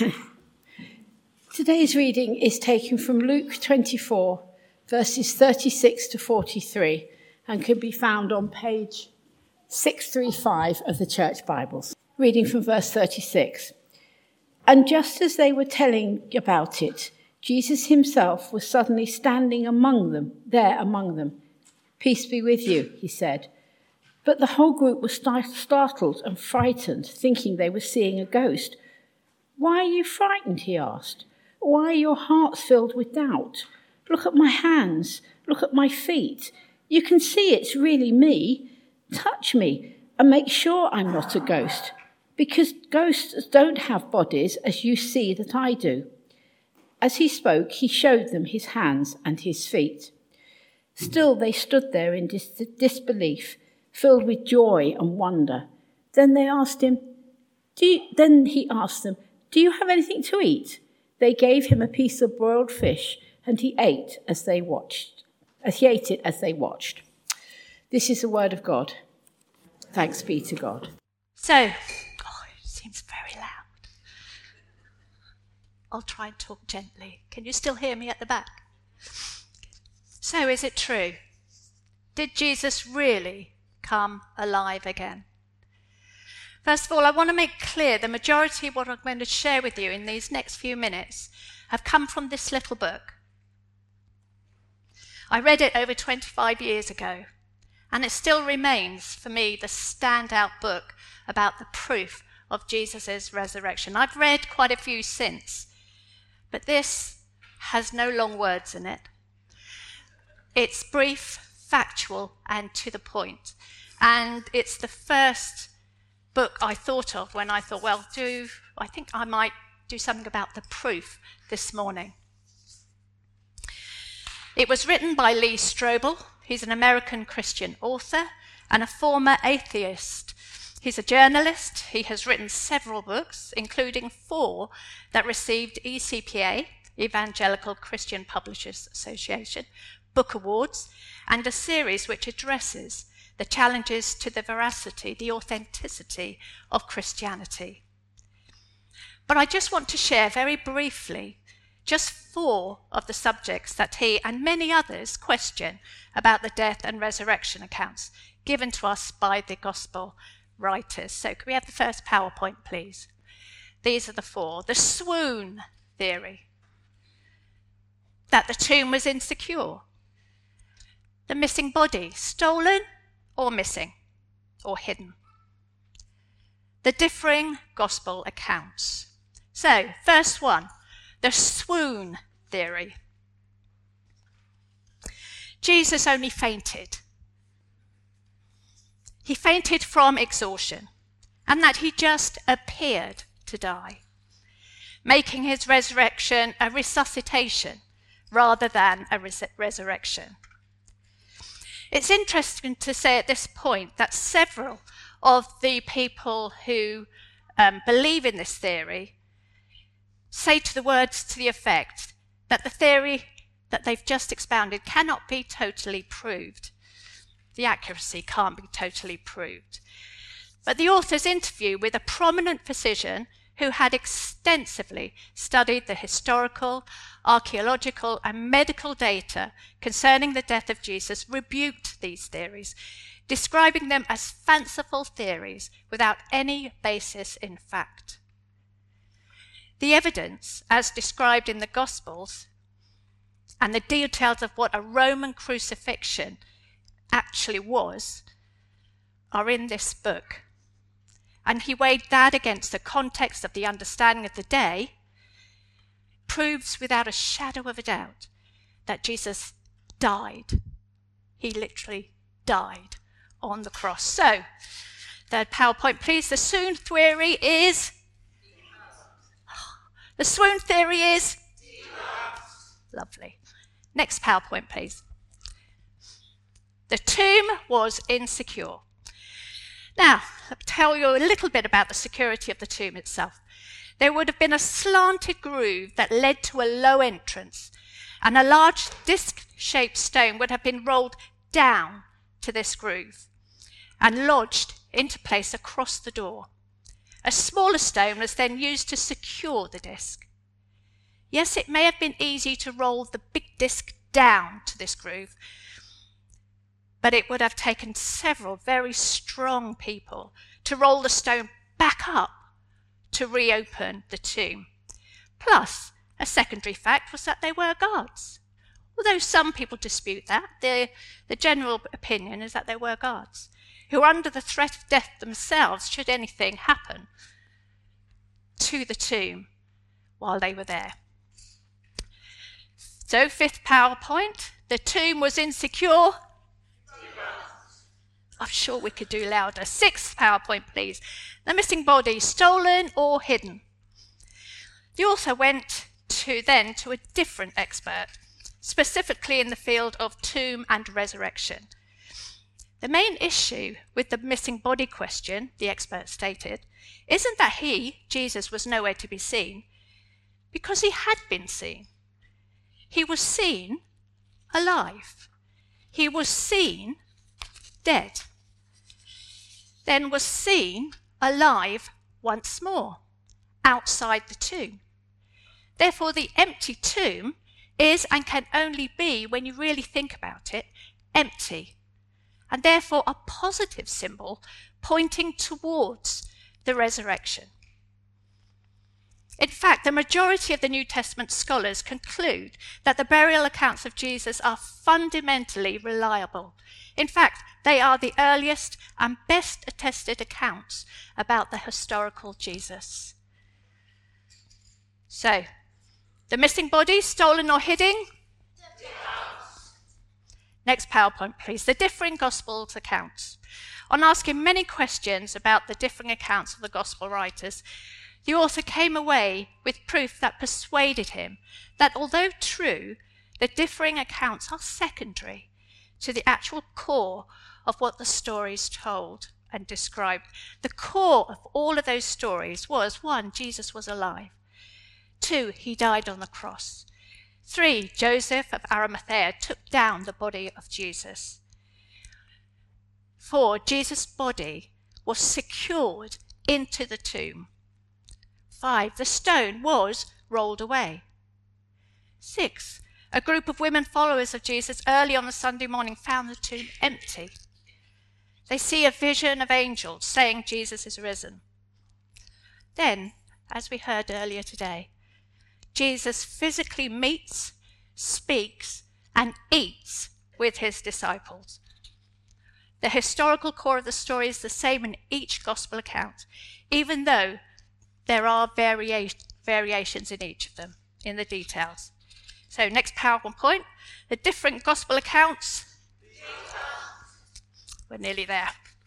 Today's reading is taken from Luke 24, verses 36 to 43, and can be found on page 635 of the Church Bibles. Reading from verse 36. And just as they were telling about it, Jesus himself was suddenly standing among them. "Peace be with you," he said. But the whole group was startled and frightened, thinking they were seeing a ghost. "Why are you frightened?" he asked. "Why are your hearts filled with doubt? Look at my hands, look at my feet. You can see it's really me. Touch me and make sure I'm not a ghost, because ghosts don't have bodies as you see that I do." As he spoke, he showed them his hands and his feet. Still they stood there in disbelief, filled with joy and wonder. Then he asked them, "Do you have anything to eat?" They gave him a piece of broiled fish, and he ate it as they watched. This is the word of God. Thanks be to God. It seems very loud. I'll try and talk gently. Can you still hear me at the back? So, is it true? Did Jesus really come alive again? First of all, I want to make clear the majority of what I'm going to share with you in these next few minutes have come from this little book. I read it over 25 years ago, and it still remains for me the standout book about the proof of Jesus' resurrection. I've read quite a few since, but this has no long words in it. It's brief, factual, and to the point. And it's the first book I thought of when I thought, I think I might do something about the proof this morning. It was written by Lee Strobel. He's an American Christian author and a former atheist. He's a journalist. He has written several books, including 4 that received ECPA, Evangelical Christian Publishers Association, book awards, and a series which addresses the challenges to the veracity, the authenticity of Christianity. But I just want to share very briefly just 4 of the subjects that he and many others question about the death and resurrection accounts given to us by the gospel writers. So can we have the first PowerPoint, please? These are the 4. The swoon theory, that the tomb was insecure. The missing body, stolen or missing or hidden. The differing gospel accounts. So, first one, the swoon theory. Jesus only fainted. He fainted from exhaustion, and that he just appeared to die, making his resurrection a resuscitation rather than a resurrection. It's interesting to say at this point that several of the people who believe in this theory say to the words to the effect that the theory that they've just expounded cannot be totally proved. The accuracy can't be totally proved. But the author's interview with a prominent physician who had extensively studied the historical, archaeological, and medical data concerning the death of Jesus rebuked these theories, describing them as fanciful theories without any basis in fact. The evidence, as described in the Gospels, and the details of what a Roman crucifixion actually was, are in this book. And he weighed that against the context of the understanding of the day, proves without a shadow of a doubt that Jesus died. He literally died on the cross. So, third PowerPoint, please. The swoon theory is? The swoon theory is? Lovely. Next PowerPoint, please. The tomb was insecure. Now, I'll tell you a little bit about the security of the tomb itself. There would have been a slanted groove that led to a low entrance, and a large disc-shaped stone would have been rolled down to this groove and lodged into place across the door. A smaller stone was then used to secure the disc. Yes, it may have been easy to roll the big disc down to this groove, but it would have taken several very strong people to roll the stone back up to reopen the tomb. Plus, a secondary fact was that they were guards. Although some people dispute that, the general opinion is that they were guards who were under the threat of death themselves should anything happen to the tomb while they were there. So, fifth PowerPoint, the tomb was insecure. I'm sure we could do louder. Sixth PowerPoint, please. The missing body, stolen or hidden. The author went to a different expert, specifically in the field of tomb and resurrection. The main issue with the missing body question, the expert stated, isn't that Jesus, was nowhere to be seen, because he had been seen. He was seen alive. He was seen dead. Then was seen alive once more, outside the tomb. Therefore, the empty tomb is and can only be, when you really think about it, empty, and therefore a positive symbol pointing towards the resurrection. In fact, the majority of the New Testament scholars conclude that the burial accounts of Jesus are fundamentally reliable. In fact, they are the earliest and best attested accounts about the historical Jesus. So, the missing body, stolen or hidden? Next PowerPoint, please. The differing Gospels accounts. On asking many questions about the differing accounts of the Gospel writers, the author came away with proof that persuaded him that although true, the differing accounts are secondary to the actual core of what the stories told and described. The core of all of those stories was, 1, Jesus was alive. 2, he died on the cross. 3, Joseph of Arimathea took down the body of Jesus. 4, Jesus' body was secured into the tomb. 5, the stone was rolled away. 6, a group of women followers of Jesus early on the Sunday morning found the tomb empty. They see a vision of angels saying Jesus is risen. Then, as we heard earlier today, Jesus physically meets, speaks, and eats with his disciples. The historical core of the story is the same in each gospel account, even though there are variations in each of them, in the details. So next PowerPoint, the different gospel accounts. We're nearly there.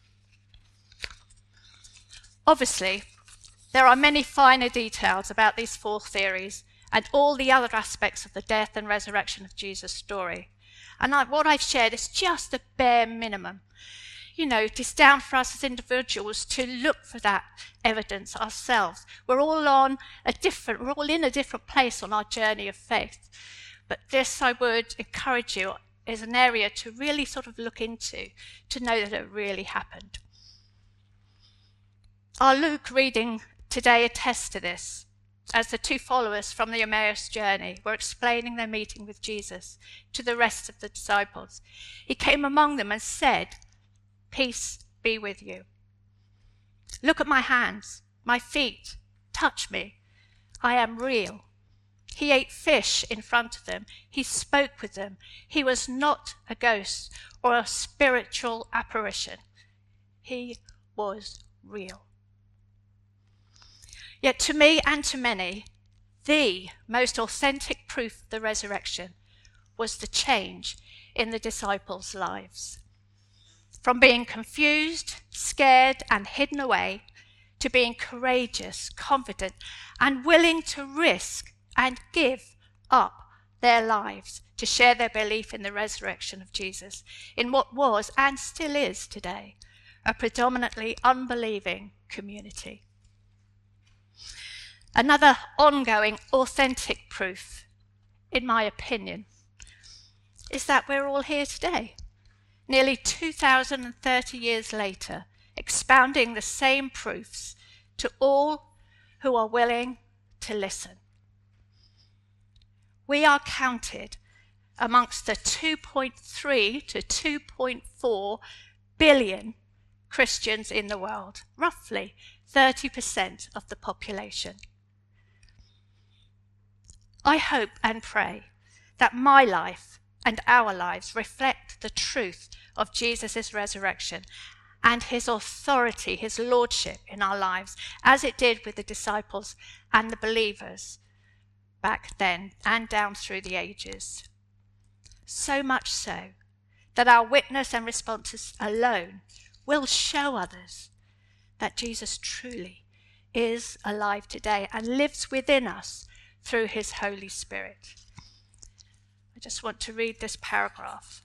Obviously, there are many finer details about these 4 theories and all the other aspects of the death and resurrection of Jesus' story. And what I've shared is just the bare minimum. You know, it is down for us as individuals to look for that evidence ourselves. We're all in a different place on our journey of faith. But this, I would encourage you, is an area to really sort of look into, to know that it really happened. Our Luke reading today attests to this, as the 2 followers from the Emmaus journey were explaining their meeting with Jesus to the rest of the disciples. He came among them and said, "Peace be with you. Look at my hands, my feet, touch me. I am real." He ate fish in front of them. He spoke with them. He was not a ghost or a spiritual apparition. He was real. Yet to me and to many, the most authentic proof of the resurrection was the change in the disciples' lives. From being confused, scared, and hidden away, to being courageous, confident, and willing to risk and give up their lives to share their belief in the resurrection of Jesus in what was and still is today a predominantly unbelieving community. Another ongoing, authentic proof, in my opinion, is that we're all here today, nearly 2,030 years later, expounding the same proofs to all who are willing to listen. We are counted amongst the 2.3 to 2.4 billion Christians in the world, roughly 30% of the population. I hope and pray that my life and our lives reflect the truth of Jesus' resurrection and his authority, his lordship in our lives, as it did with the disciples and the believers back then and down through the ages. So much so that our witness and responses alone will show others that Jesus truly is alive today and lives within us through his Holy Spirit. I just want to read this paragraph.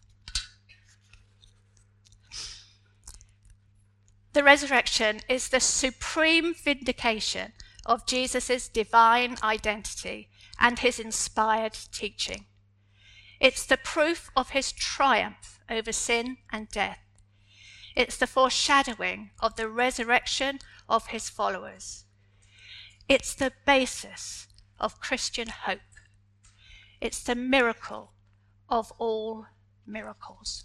The resurrection is the supreme vindication of Jesus' divine identity and his inspired teaching. It's the proof of his triumph over sin and death. It's the foreshadowing of the resurrection of his followers. It's the basis of Christian hope. It's the miracle of all miracles.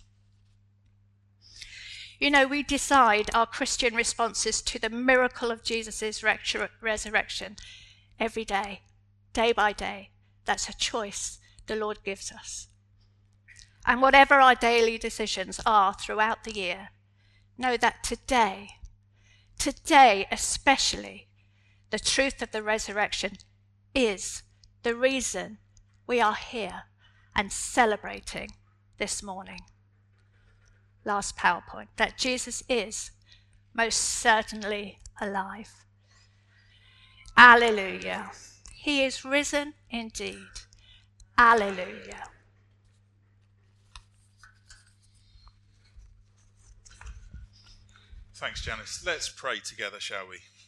You know, we decide our Christian responses to the miracle of Jesus' resurrection every day by day. That's a choice the Lord gives us. And whatever our daily decisions are throughout the year, know that today especially, the truth of the resurrection is the reason we are here and celebrating this morning. Last PowerPoint, that Jesus is most certainly alive. Alleluia. He is risen indeed. Alleluia. Thanks, Janice. Let's pray together, shall we?